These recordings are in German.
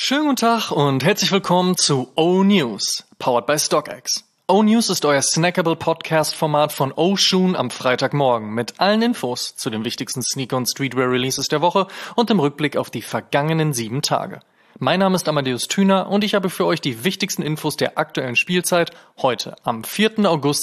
Schönen guten Tag und herzlich willkommen zu O-News, powered by StockX. O-News ist euer snackable Podcast-Format von O-Shoon am Freitagmorgen mit allen Infos zu den wichtigsten Sneaker- und Streetwear-Releases der Woche und im Rückblick auf die vergangenen 7 Tage. Mein Name ist Amadeus Thüner und ich habe für euch die wichtigsten Infos der aktuellen Spielzeit heute am 4. August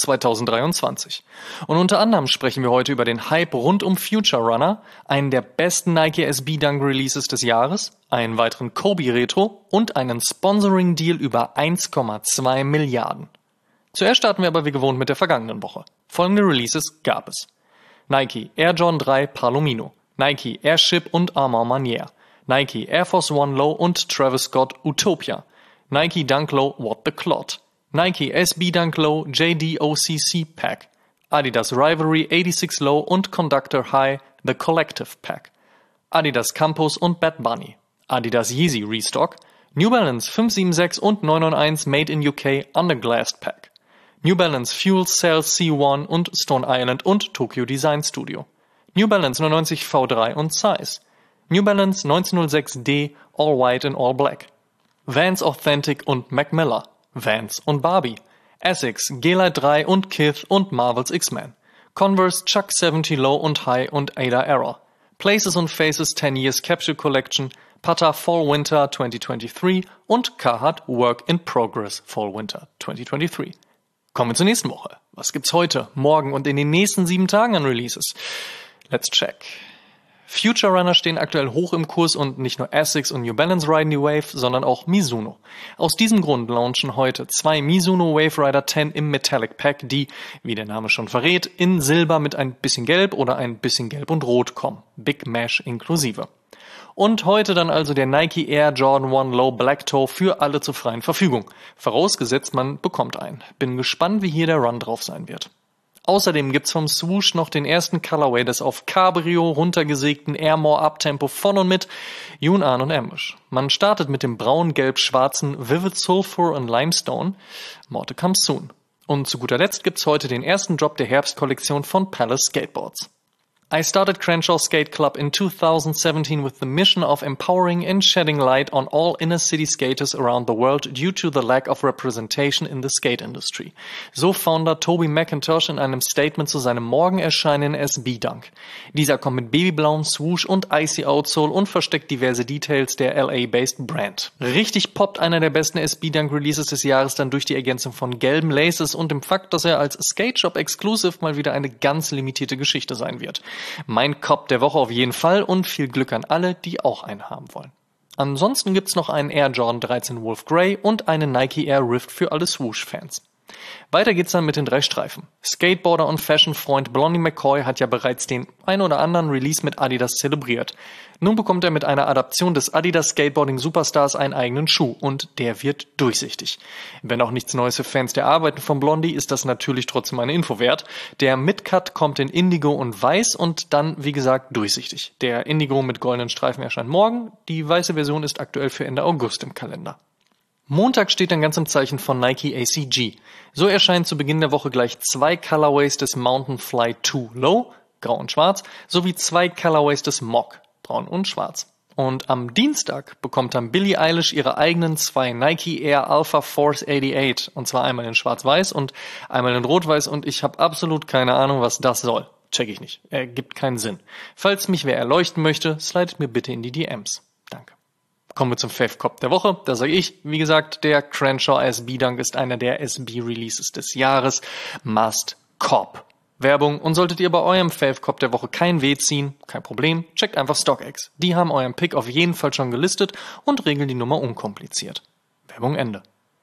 2023. Und unter anderem sprechen wir heute über den Hype rund um Future Runner, einen der besten Nike SB Dunk Releases des Jahres, einen weiteren Kobe Retro und einen Sponsoring-Deal über 1,2 Milliarden. Zuerst starten wir aber wie gewohnt mit der vergangenen Woche. Folgende Releases gab es: Nike Air Jordan 3 Palomino, Nike Airship und Armand Manière, Nike Air Force One Low und Travis Scott Utopia, Nike Dunk Low What the Clot, Nike SB Dunk Low JDOCC Pack, Adidas Rivalry 86 Low und Conductor High The Collective Pack, Adidas Campus und Bad Bunny, Adidas Yeezy Restock, New Balance 576 und 991 Made in UK Underglassed Pack, New Balance Fuel Cell C1 und Stone Island und Tokyo Design Studio, New Balance 99 V3 und Size, New Balance 1906D All White and All Black, Vans Authentic und Mac Miller, Vans und Barbie, Essex G-Lite 3 und Kith und Marvel's X-Men, Converse Chuck 70 Low und High und Ada Error, Places und Faces 10 Years Capsule Collection, Pata Fall Winter 2023 und Carhartt Work in Progress Fall Winter 2023. Kommen wir zur nächsten Woche. Was gibt's heute, morgen und in den nächsten 7 Tagen an Releases? Let's check. Future Runner stehen aktuell hoch im Kurs und nicht nur Essex und New Balance riden die Wave, sondern auch Mizuno. Aus diesem Grund launchen heute 2 Mizuno Wave Rider 10 im Metallic Pack, die, wie der Name schon verrät, in Silber mit ein bisschen Gelb oder ein bisschen Gelb und Rot kommen. Big Mesh inklusive. Und heute dann also der Nike Air Jordan 1 Low Black Toe für alle zur freien Verfügung. Vorausgesetzt, man bekommt einen. Bin gespannt, wie hier der Run drauf sein wird. Außerdem gibt's vom Swoosh noch den ersten Colorway des auf Cabrio runtergesägten Air More Uptempo von und mit Yun-An und Ambush. Man startet mit dem braun-gelb-schwarzen Vivid Sulfur und Limestone. More to come soon. Und zu guter Letzt gibt's heute den ersten Drop der Herbstkollektion von Palace Skateboards. I started Crenshaw Skate Club in 2017 with the mission of empowering and shedding light on all inner city skaters around the world due to the lack of representation in the skate industry. So Founder Toby McIntosh in einem Statement zu seinem morgen erscheinenden SB Dunk. Dieser kommt mit babyblauem Swoosh und Icy Outsole und versteckt diverse Details der LA-based Brand. Richtig poppt einer der besten SB Dunk Releases des Jahres dann durch die Ergänzung von gelben Laces und dem Fakt, dass er als Skate Shop Exclusive mal wieder eine ganz limitierte Geschichte sein wird. Mein Cop der Woche auf jeden Fall und viel Glück an alle, die auch einen haben wollen. Ansonsten gibt's noch einen Air Jordan 13 Wolf Grey und einen Nike Air Rift für alle Swoosh-Fans. Weiter geht's dann mit den 3 Streifen. Skateboarder und Fashion-Freund Blondie McCoy hat ja bereits den ein oder anderen Release mit Adidas zelebriert. Nun bekommt er mit einer Adaption des Adidas Skateboarding Superstars einen eigenen Schuh und der wird durchsichtig. Wenn auch nichts Neues für Fans der Arbeiten von Blondie, ist das natürlich trotzdem eine Info wert. Der Midcut kommt in Indigo und Weiß und dann, wie gesagt, durchsichtig. Der Indigo mit goldenen Streifen erscheint morgen, die weiße Version ist aktuell für Ende August im Kalender. Montag steht dann ganz im Zeichen von Nike ACG. So erscheinen zu Beginn der Woche gleich 2 Colorways des Mountain Fly 2 Low, grau und schwarz, sowie 2 Colorways des Mock, braun und schwarz. Und am Dienstag bekommt dann Billie Eilish ihre eigenen 2 Nike Air Alpha Force 88, und zwar einmal in schwarz-weiß und einmal in rot-weiß und ich habe absolut keine Ahnung, was das soll. Check ich nicht. Ergibt keinen Sinn. Falls mich wer erleuchten möchte, slidet mir bitte in die DMs. Danke. Kommen wir zum Fave Cop der Woche. Da sage ich, wie gesagt, der Crenshaw SB Dunk ist einer der SB Releases des Jahres. Must Cop. Werbung. Und solltet ihr bei eurem Fave Cop der Woche kein Weh ziehen, kein Problem, checkt einfach StockX. Die haben euren Pick auf jeden Fall schon gelistet und regeln die Nummer unkompliziert. Werbung Ende.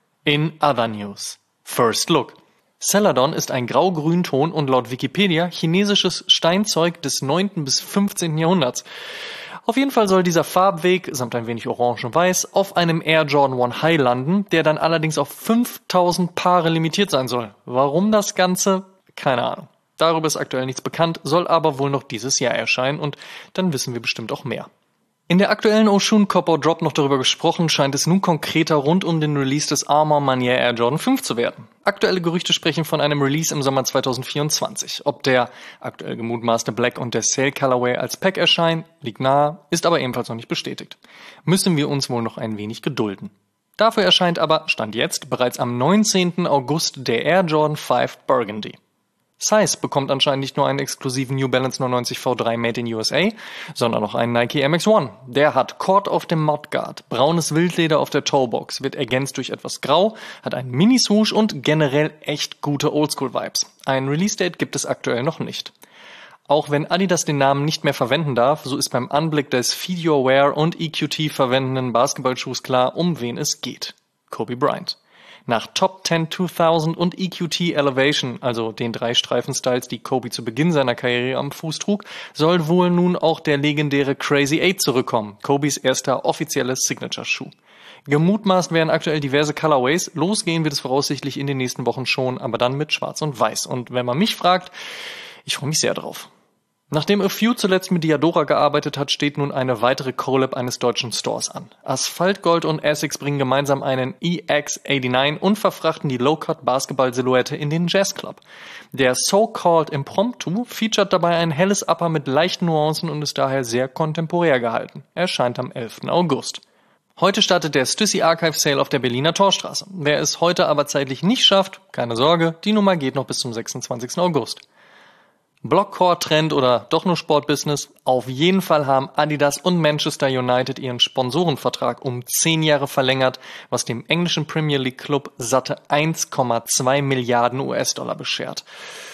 In other news. First Look. Celadon ist ein grau-grün-Ton und laut Wikipedia chinesisches Steinzeug des 9. bis 15. Jahrhunderts. Auf jeden Fall soll dieser Farbweg, samt ein wenig Orange und Weiß, auf einem Air Jordan 1 High landen, der dann allerdings auf 5000 Paare limitiert sein soll. Warum das Ganze? Keine Ahnung. Darüber ist aktuell nichts bekannt, soll aber wohl noch dieses Jahr erscheinen und dann wissen wir bestimmt auch mehr. In der aktuellen Oshun Cop Drop noch darüber gesprochen, scheint es nun konkreter rund um den Release des Armour Manier Air Jordan 5 zu werden. Aktuelle Gerüchte sprechen von einem Release im Sommer 2024. Ob der aktuell gemutmaßte Black und der Sail Colorway als Pack erscheinen, liegt nahe, ist aber ebenfalls noch nicht bestätigt. Müssen wir uns wohl noch ein wenig gedulden. Dafür erscheint aber, Stand jetzt, bereits am 19. August der Air Jordan 5 Burgundy. Size bekommt anscheinend nicht nur einen exklusiven New Balance 99 V3 Made in USA, sondern auch einen Nike MX-1. Der hat Cord auf dem Mudguard, braunes Wildleder auf der Toebox, wird ergänzt durch etwas Grau, hat einen Mini-Swoosh und generell echt gute Oldschool-Vibes. Ein Release-Date gibt es aktuell noch nicht. Auch wenn Adidas den Namen nicht mehr verwenden darf, so ist beim Anblick des Feed Your Wear und EQT verwendenden Basketballschuhs klar, um wen es geht. Kobe Bryant. Nach Top 10 2000 und EQT Elevation, also den 3 Streifen-Styles, die Kobe zu Beginn seiner Karriere am Fuß trug, soll wohl nun auch der legendäre Crazy 8 zurückkommen, Kobes erster offizielles Signature-Schuh. Gemutmaßt werden aktuell diverse Colorways, losgehen wird es voraussichtlich in den nächsten Wochen schon, aber dann mit Schwarz und Weiß. Und wenn man mich fragt, ich freue mich sehr drauf. Nachdem A Few zuletzt mit Diadora gearbeitet hat, steht nun eine weitere Collab eines deutschen Stores an. Asphaltgold und Essex bringen gemeinsam einen EX89 und verfrachten die Low-Cut-Basketball-Silhouette in den Jazzclub. Der So-Called Impromptu featuret dabei ein helles Upper mit leichten Nuancen und ist daher sehr kontemporär gehalten. Er erscheint am 11. August. Heute startet der Stussy Archive Sale auf der Berliner Torstraße. Wer es heute aber zeitlich nicht schafft, keine Sorge, die Nummer geht noch bis zum 26. August. Blockcore-Trend oder doch nur Sportbusiness? Auf jeden Fall haben Adidas und Manchester United ihren Sponsorenvertrag um 10 Jahre verlängert, was dem englischen Premier League Club satte 1,2 Milliarden US-Dollar beschert.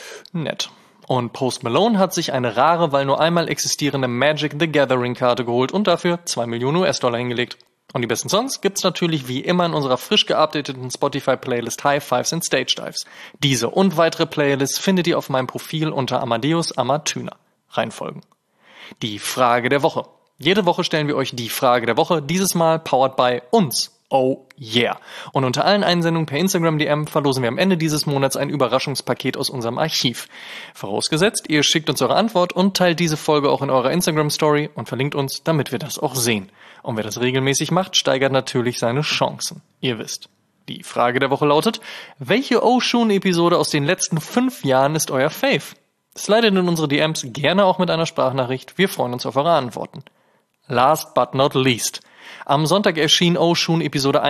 Nett. Und Post Malone hat sich eine rare, weil nur einmal existierende Magic the Gathering-Karte geholt und dafür 2 Millionen US-Dollar hingelegt. Und die besten Songs gibt's natürlich wie immer in unserer frisch geupdateten Spotify-Playlist High Fives and Stage Dives. Diese und weitere Playlists findet ihr auf meinem Profil unter Amadeus Amatüner. Reinfolgen. Die Frage der Woche. Jede Woche stellen wir euch die Frage der Woche, dieses Mal powered by uns. Oh yeah. Und unter allen Einsendungen per Instagram-DM verlosen wir am Ende dieses Monats ein Überraschungspaket aus unserem Archiv. Vorausgesetzt, ihr schickt uns eure Antwort und teilt diese Folge auch in eurer Instagram-Story und verlinkt uns, damit wir das auch sehen. Und wer das regelmäßig macht, steigert natürlich seine Chancen. Ihr wisst. Die Frage der Woche lautet, welche Oshun-Episode aus den letzten 5 Jahren ist euer Fave? Slidet in unsere DMs gerne auch mit einer Sprachnachricht. Wir freuen uns auf eure Antworten. Last but not least. Am Sonntag erschien Oshun Episode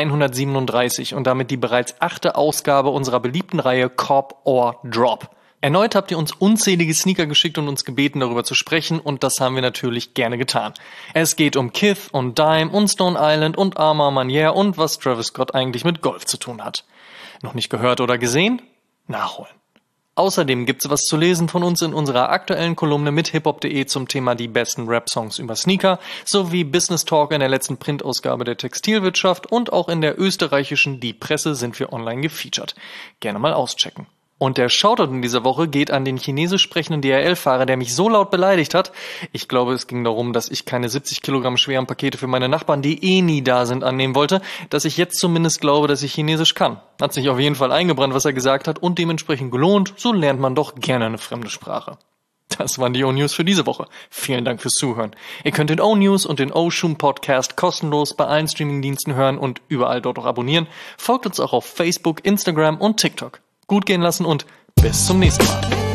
137 und damit die bereits 8. Ausgabe unserer beliebten Reihe Cop or Drop. Erneut habt ihr uns unzählige Sneaker geschickt und uns gebeten, darüber zu sprechen, und das haben wir natürlich gerne getan. Es geht um Kith und Dime und Stone Island und Armour Manier und was Travis Scott eigentlich mit Golf zu tun hat. Noch nicht gehört oder gesehen? Nachholen. Außerdem gibt's was zu lesen von uns in unserer aktuellen Kolumne mit hiphop.de zum Thema die besten Rap-Songs über Sneaker, sowie Business Talk in der letzten Printausgabe der Textilwirtschaft und auch in der österreichischen Die Presse sind wir online gefeatured. Gerne mal auschecken. Und der Shoutout in dieser Woche geht an den chinesisch sprechenden DHL-Fahrer, der mich so laut beleidigt hat. Ich glaube, es ging darum, dass ich keine 70 Kilogramm schweren Pakete für meine Nachbarn, die eh nie da sind, annehmen wollte, dass ich jetzt zumindest glaube, dass ich Chinesisch kann. Hat sich auf jeden Fall eingebrannt, was er gesagt hat, und dementsprechend gelohnt. So lernt man doch gerne eine fremde Sprache. Das waren die O-News für diese Woche. Vielen Dank fürs Zuhören. Ihr könnt den O-News und den Oshun Podcast kostenlos bei allen Streamingdiensten hören und überall dort auch abonnieren. Folgt uns auch auf Facebook, Instagram und TikTok. Gut gehen lassen und bis zum nächsten Mal.